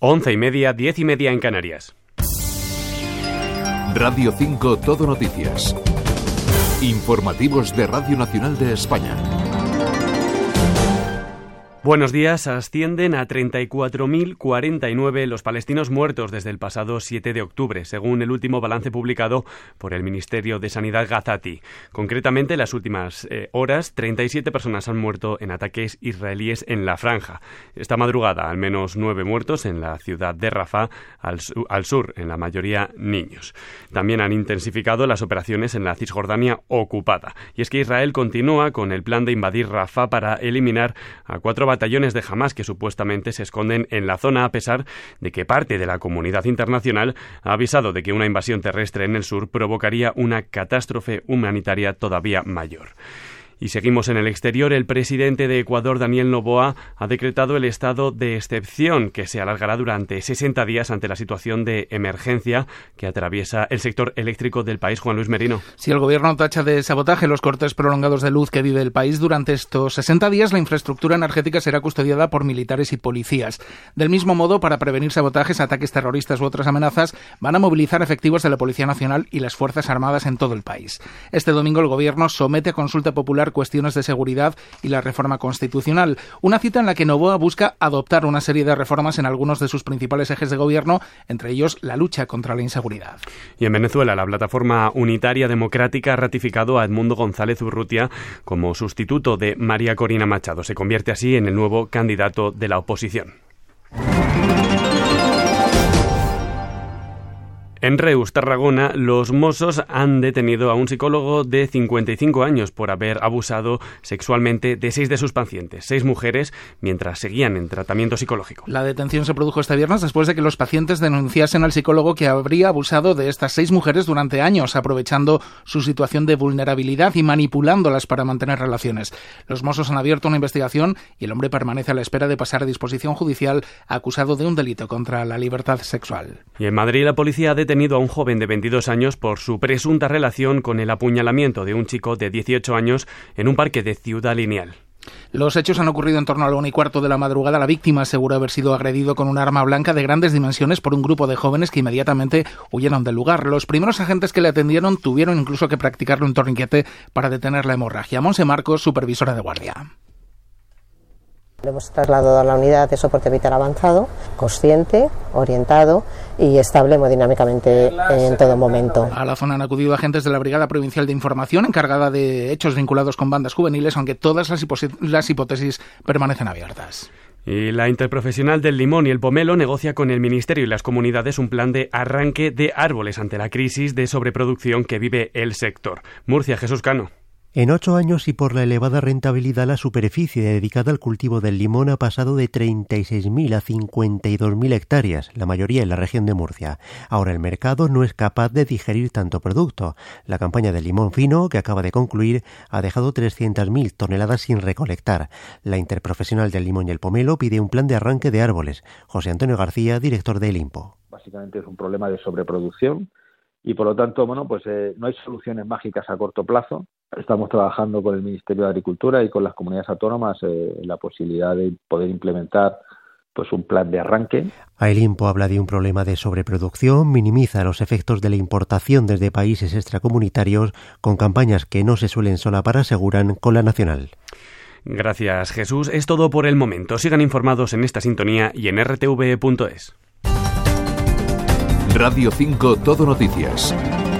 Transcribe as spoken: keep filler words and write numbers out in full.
Once y media, diez y media en Canarias. Radio cinco Todo Noticias. Informativos de Radio Nacional de España. Buenos días. Ascienden a treinta y cuatro mil cuarenta y nueve los palestinos muertos desde el pasado siete de octubre, según el último balance publicado por el Ministerio de Sanidad gazatí. Concretamente, en las últimas eh, horas, treinta y siete personas han muerto en ataques israelíes en la franja. Esta madrugada, al menos nueve muertos en la ciudad de Rafah, al, su- al sur, en la mayoría niños. También han intensificado las operaciones en la Cisjordania ocupada. Y es que Israel continúa con el plan de invadir Rafah para eliminar a cuatro batallones de Hamás que supuestamente se esconden en la zona, a pesar de que parte de la comunidad internacional ha avisado de que una invasión terrestre en el sur provocaría una catástrofe humanitaria todavía mayor. Y seguimos en el exterior. El presidente de Ecuador, Daniel Noboa, ha decretado el estado de excepción, que se alargará durante sesenta días ante la situación de emergencia que atraviesa el sector eléctrico del país. Juan Luis Merino. Si el gobierno tacha de sabotaje los cortes prolongados de luz que vive el país durante estos sesenta días, la infraestructura energética será custodiada por militares y policías. Del mismo modo, para prevenir sabotajes, ataques terroristas u otras amenazas, van a movilizar efectivos de la Policía Nacional y las Fuerzas Armadas en todo el país. Este domingo el gobierno somete a consulta popular cuestiones de seguridad y la reforma constitucional, una cita en la que Noboa busca adoptar una serie de reformas en algunos de sus principales ejes de gobierno, entre ellos la lucha contra la inseguridad. Y en Venezuela, la Plataforma Unitaria Democrática ha ratificado a Edmundo González Urrutia como sustituto de María Corina Machado. Se convierte así en el nuevo candidato de la oposición. En Reus, Tarragona, los Mossos han detenido a un psicólogo de cincuenta y cinco años por haber abusado sexualmente de seis de sus pacientes, seis mujeres, mientras seguían en tratamiento psicológico. La detención se produjo este viernes después de que los pacientes denunciasen al psicólogo que habría abusado de estas seis mujeres durante años, aprovechando su situación de vulnerabilidad y manipulándolas para mantener relaciones. Los Mossos han abierto una investigación y el hombre permanece a la espera de pasar a disposición judicial acusado de un delito contra la libertad sexual. Y en Madrid, la policía ha detenido a un joven de veintidós años por su presunta relación con el apuñalamiento de un chico de dieciocho años en un parque de Ciudad Lineal. Los hechos han ocurrido en torno a la una y cuarto de la madrugada. La víctima asegura haber sido agredido con un arma blanca de grandes dimensiones por un grupo de jóvenes que inmediatamente huyeron del lugar. Los primeros agentes que le atendieron tuvieron incluso que practicarle un torniquete para detener la hemorragia. Monse Marcos, supervisora de guardia. Le hemos trasladado a la unidad de soporte vital avanzado, consciente, orientado y estable hemodinámicamente en todo momento. A la zona han acudido agentes de la Brigada Provincial de Información encargada de hechos vinculados con bandas juveniles, aunque todas las, hipótesis, las hipótesis permanecen abiertas. Y la Interprofesional del Limón y el Pomelo negocia con el Ministerio y las comunidades un plan de arranque de árboles ante la crisis de sobreproducción que vive el sector. Murcia, Jesús Cano. En ocho años y por la elevada rentabilidad, la superficie dedicada al cultivo del limón ha pasado de treinta y seis mil a cincuenta y dos mil hectáreas, la mayoría en la región de Murcia. Ahora el mercado no es capaz de digerir tanto producto. La campaña del limón fino, que acaba de concluir, ha dejado trescientas mil toneladas sin recolectar. La Interprofesional del Limón y el Pomelo pide un plan de arranque de árboles. José Antonio García, director de Elimpo. Básicamente es un problema de sobreproducción y por lo tanto, bueno, pues eh, no hay soluciones mágicas a corto plazo. Estamos trabajando con el Ministerio de Agricultura y con las comunidades autónomas eh, en la posibilidad de poder implementar pues un plan de arranque. Elimpo habla de un problema de sobreproducción, minimiza los efectos de la importación desde países extracomunitarios con campañas que no se suelen solapar, aseguran, con la nacional. Gracias, Jesús. Es todo por el momento. Sigan informados en esta sintonía y en r t v punto es. Radio cinco Todo Noticias.